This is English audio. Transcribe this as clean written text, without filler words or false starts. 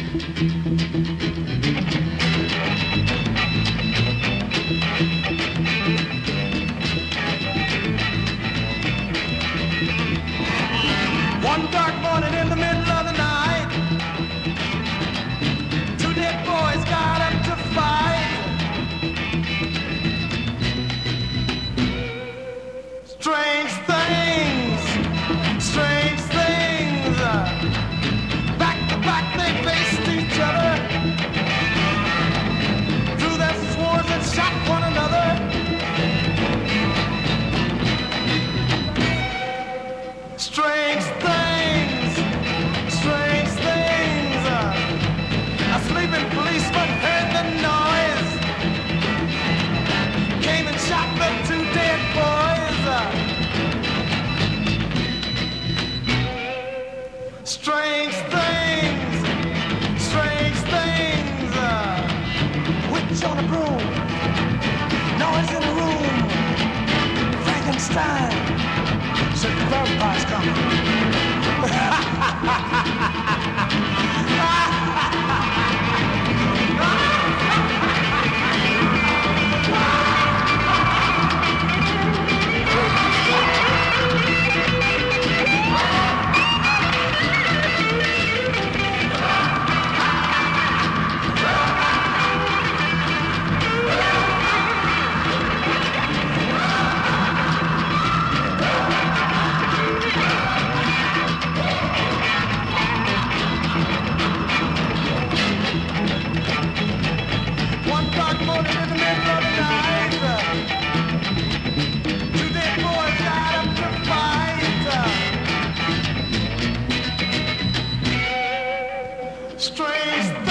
One dark morning in the middle of the night, two dead boys got up to fight. Strange things, strange things. Back to back they faced each other. Drew their swords and shot one another. Strange things, strange things. A sleeping policeman heard the noise, came and shot the two dead boys. Strange things, strange things. Witch on a broom, noise in the room. Frankenstein said the vampire's coming. Strange